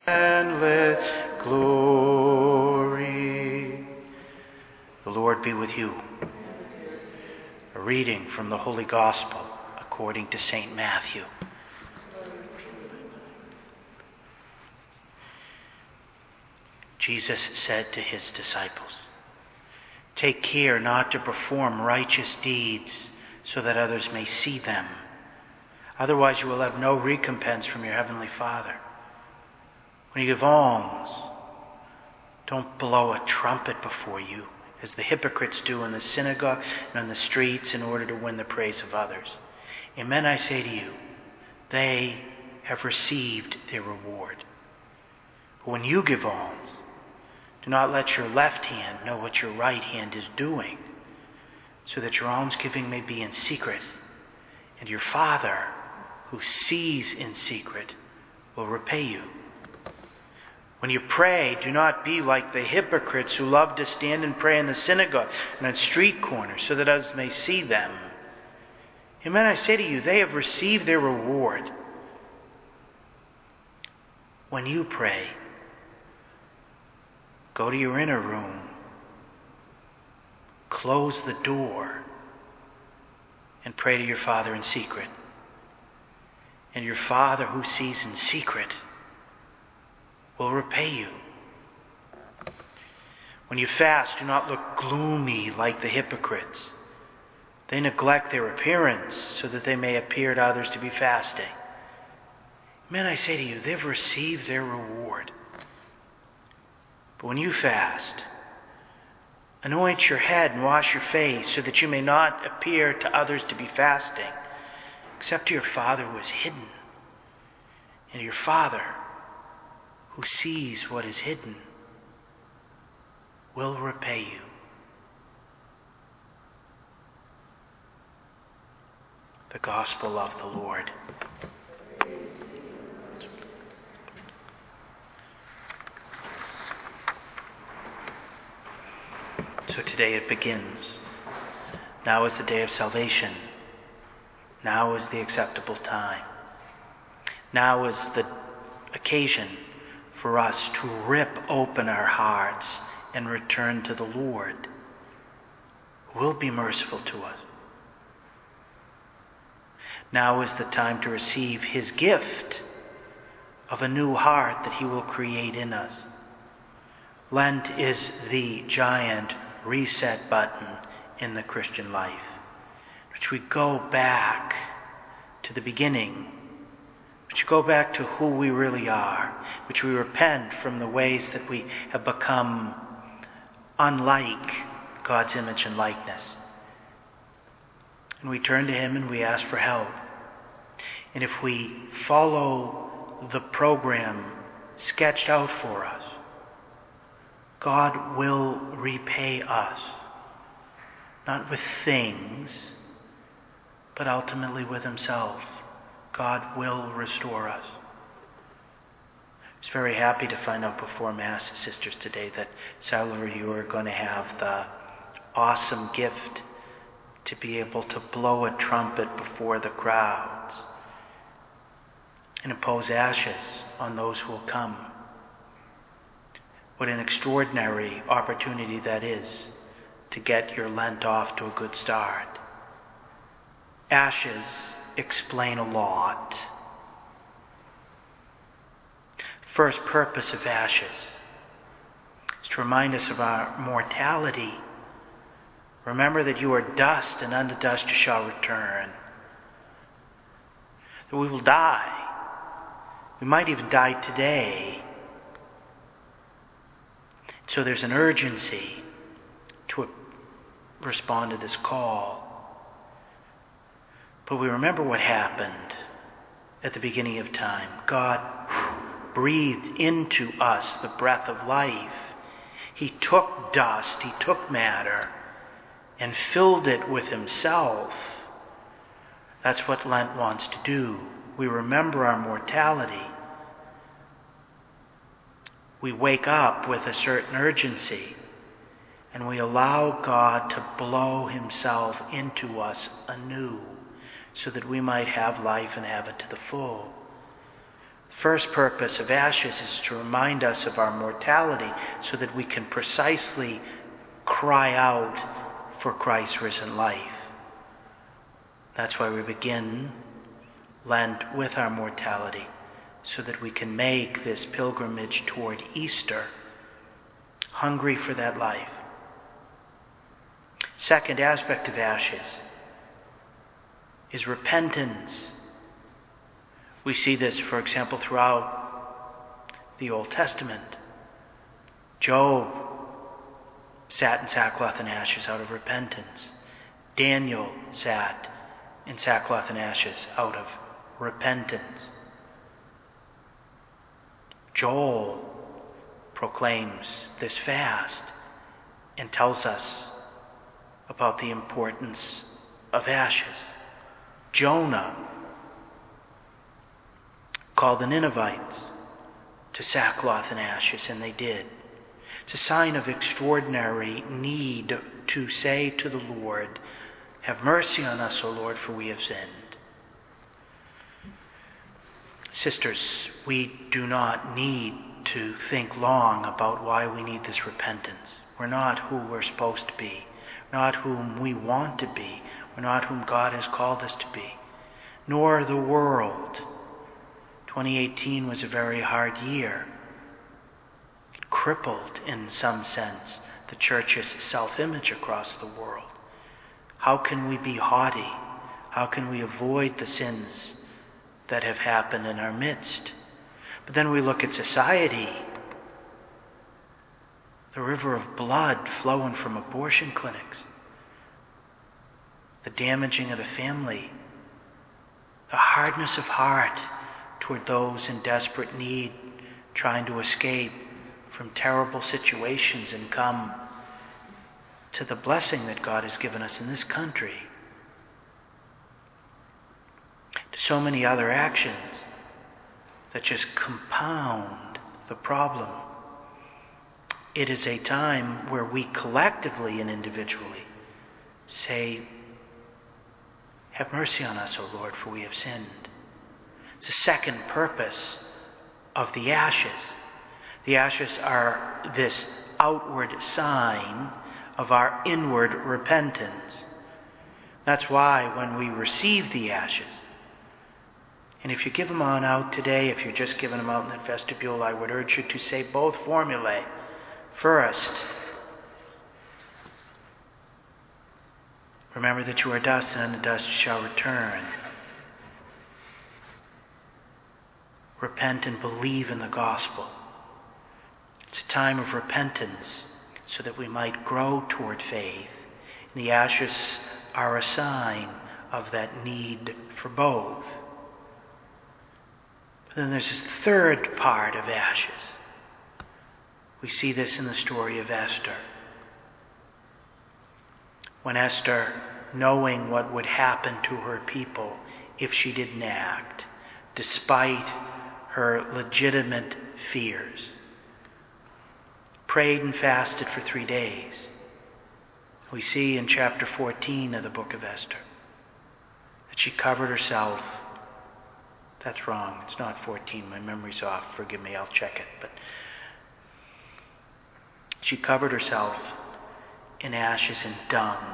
endless glory. The Lord be with you. A reading from the Holy Gospel according to St. Matthew. Jesus said to his disciples, "Take care not to perform righteous deeds so that others may see them. Otherwise you will have no recompense from your heavenly Father. When you give alms, don't blow a trumpet before you, as the hypocrites do in the synagogue and on the streets in order to win the praise of others. Amen, I say to you, they have received their reward. But when you give alms, do not let your left hand know what your right hand is doing, so that your almsgiving may be in secret, and your Father, who sees in secret, will repay you. When you pray, do not be like the hypocrites who love to stand and pray in the synagogues and on street corners, so that others may see them. Amen, I say to you, they have received their reward. When you pray, go to your inner room, close the door, and pray to your Father in secret. And your Father who sees in secret will repay you. When you fast, do not look gloomy like the hypocrites. They neglect their appearance so that they may appear to others to be fasting. Amen, I say to you, they've received their reward. But when you fast, anoint your head and wash your face, so that you may not appear to others to be fasting, except to your Father who is hidden. And your Father, who sees what is hidden, will repay you." The Gospel of the Lord. So today it begins. Now is the day of salvation. Now is the acceptable time. Now is the occasion for us to rip open our hearts and return to the Lord, who will be merciful to us. Now is the time to receive his gift of a new heart that he will create in us. Lent is the giant reset button in the Christian life, which we go back to the beginning, which go back to who we really are, which we repent from the ways that we have become unlike God's image and likeness. And we turn to him and we ask for help. And if we follow the program sketched out for us, God will repay us, not with things, but ultimately with himself. God will restore us. I was very happy to find out before Mass, sisters, today that several of you are going to have the awesome gift to be able to blow a trumpet before the crowds and impose ashes on those who will come. What an extraordinary opportunity that is to get your Lent off to a good start. Ashes explain a lot. First purpose of ashes is to remind us of our mortality. Remember that you are dust, and unto dust you shall return. That we will die. We might even die today. So there's an urgency to respond to this call. But we remember what happened at the beginning of time. God breathed into us the breath of life. He took dust, he took matter, and filled it with himself. That's what Lent wants to do. We remember our mortality. We wake up with a certain urgency, and we allow God to blow himself into us anew, so that we might have life and have it to the full. First purpose of ashes is to remind us of our mortality so that we can precisely cry out for Christ's risen life. That's why we begin Lent with our mortality, so that we can make this pilgrimage toward Easter, hungry for that life. Second aspect of ashes is repentance. We see this, for example, throughout the Old Testament. Job sat in sackcloth and ashes out of repentance. Daniel sat in sackcloth and ashes out of repentance. Joel proclaims this fast and tells us about the importance of ashes. Jonah called the Ninevites to sackcloth and ashes, and they did. It's a sign of extraordinary need to say to the Lord, "Have mercy on us, O Lord, for we have sinned." Sisters, we do not need to think long about why we need this repentance. We're not who we're supposed to be, not whom we want to be, we're not whom God has called us to be, nor the world. 2018 was a very hard year. It crippled, in some sense, the church's self-image across the world. How can we be haughty? How can we avoid the sins that have happened in our midst? But then we look at society, the river of blood flowing from abortion clinics, the damaging of the family, the hardness of heart toward those in desperate need, trying to escape from terrible situations and come to the blessing that God has given us in this country. To so many other actions that just compound the problem. It is a time where we collectively and individually say, "Have mercy on us, O Lord, for we have sinned." It's the second purpose of the ashes. The ashes are this outward sign of our inward repentance. That's why when we receive the ashes, and if you give them on out today, if you're just giving them out in that vestibule, I would urge you to say both formulae. First, remember that you are dust, and unto dust you shall return. Repent and believe in the gospel. It's a time of repentance so that we might grow toward faith. And the ashes are a sign of that need for both. But then there's this third part of ashes. We see this in the story of Esther. When Esther, knowing what would happen to her people if she didn't act, despite her legitimate fears, prayed and fasted for 3 days. We see in chapter 14 of the book of Esther that she covered herself. That's wrong. It's not 14. My memory's off. Forgive me. I'll check it. But she covered herself in ashes and dung.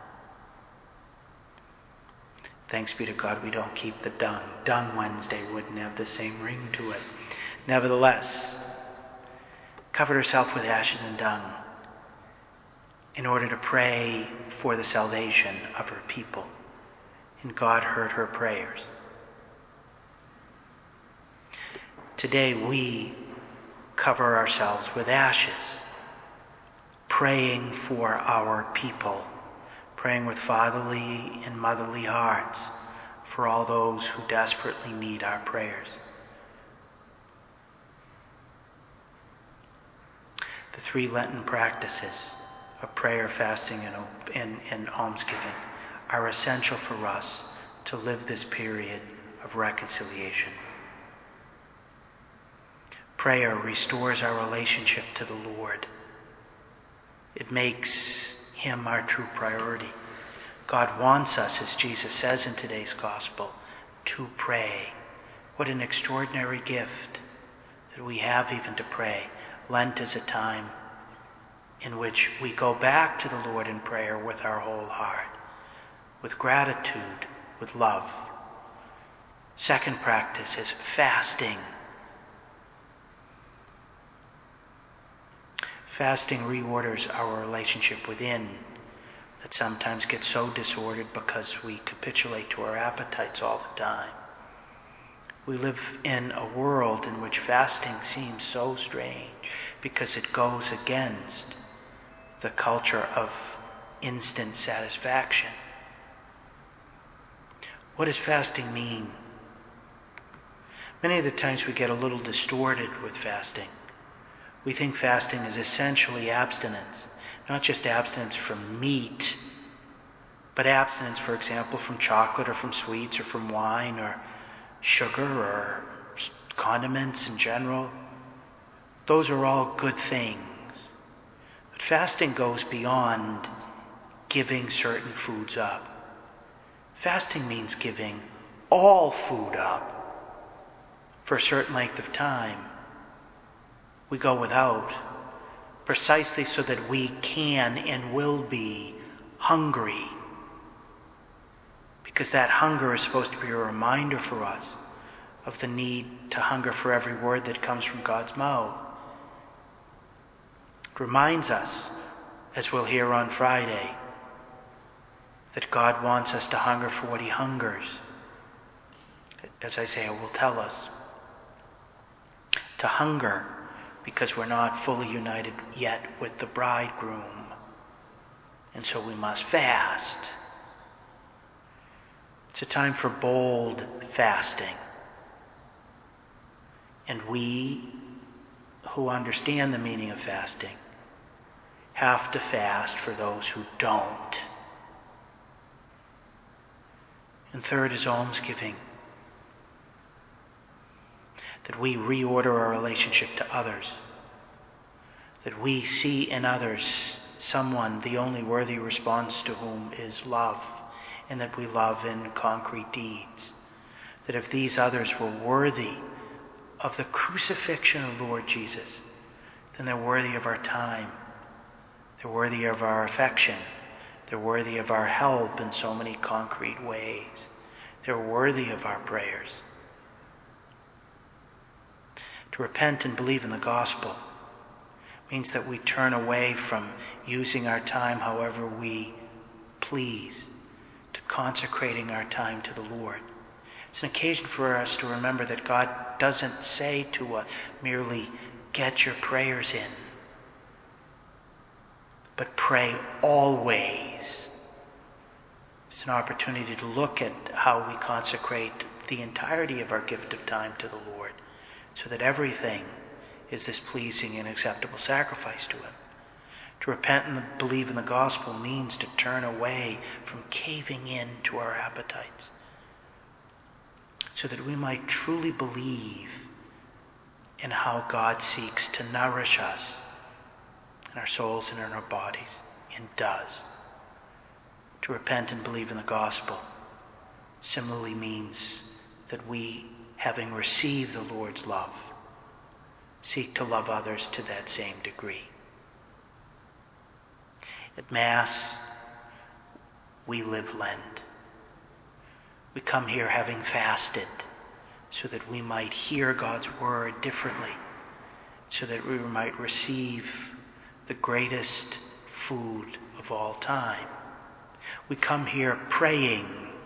Thanks be to God we don't keep the dung. Dung Wednesday wouldn't have the same ring to it. Nevertheless, covered herself with ashes and dung in order to pray for the salvation of her people. And God heard her prayers. Today we cover ourselves with ashes, praying for our people, praying with fatherly and motherly hearts for all those who desperately need our prayers. The 3 Lenten practices of prayer, fasting, and almsgiving are essential for us to live this period of reconciliation. Prayer restores our relationship to the Lord. It makes Him our true priority. God wants us, as Jesus says in today's gospel, to pray, What an extraordinary gift that we have even to pray. Lent is a time in which we go back to the Lord in prayer with our whole heart, with gratitude, with love. Second practice is fasting. Fasting reorders our relationship within that sometimes gets so disordered because we capitulate to our appetites all the time. We live in a world in which fasting seems so strange because it goes against the culture of instant satisfaction. What does fasting mean? Many of the times we get a little distorted with fasting. We think fasting is essentially abstinence, not just abstinence from meat, but abstinence, for example, from chocolate or from sweets or from wine or sugar or condiments in general. Those are all good things. But fasting goes beyond giving certain foods up. Fasting means giving all food up for a certain length of time. We go without precisely so that we can and will be hungry. Because that hunger is supposed to be a reminder for us of the need to hunger for every word that comes from God's mouth. It reminds us, as we'll hear on Friday, that God wants us to hunger for what He hungers. As Isaiah will tell us, to hunger because we're not fully united yet with the bridegroom. And so we must fast. It's a time for bold fasting. And we who understand the meaning of fasting have to fast for those who don't. And third is almsgiving. That we reorder our relationship to others. That we see in others someone the only worthy response to whom is love, and that we love in concrete deeds. That if these others were worthy of the crucifixion of Lord Jesus, then they're worthy of our time. They're worthy of our affection. They're worthy of our help in so many concrete ways. They're worthy of our prayers. To repent and believe in the gospel means that we turn away from using our time however we please, to consecrating our time to the Lord. It's an occasion for us to remember that God doesn't say to us merely, get your prayers in, but pray always. It's an opportunity to look at how we consecrate the entirety of our gift of time to the Lord, so that everything is this pleasing and acceptable sacrifice to Him. To repent and believe in the gospel means to turn away from caving in to our appetites, so that we might truly believe in how God seeks to nourish us in our souls and in our bodies, and does. To repent and believe in the gospel similarly means that we, having received the Lord's love, seek to love others to that same degree. At Mass, we live Lent. We come here having fasted so that we might hear God's word differently, so that we might receive the greatest food of all time. We come here praying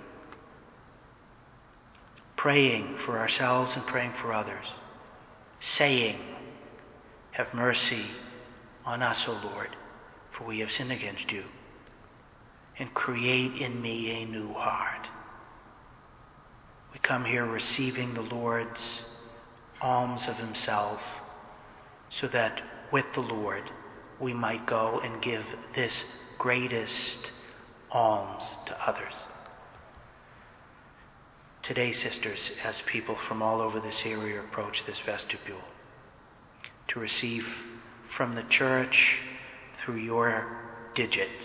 for ourselves and praying for others, saying, have mercy on us, O Lord, for we have sinned against you, and create in me a new heart. We come here receiving the Lord's alms of Himself, so that with the Lord we might go and give this greatest alms to others. Today, sisters, as people from all over this area approach this vestibule, to receive from the Church through your digits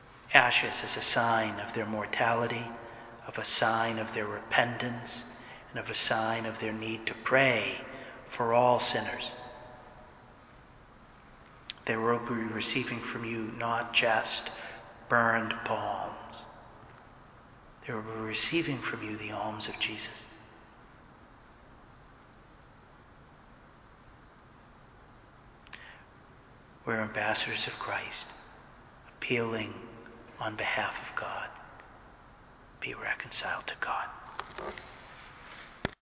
ashes as a sign of their mortality, of a sign of their repentance, and of a sign of their need to pray for all sinners. They will be receiving from you not just burned palms. They will be receiving from you the alms of Jesus. We're ambassadors of Christ, appealing on behalf of God. Be reconciled to God.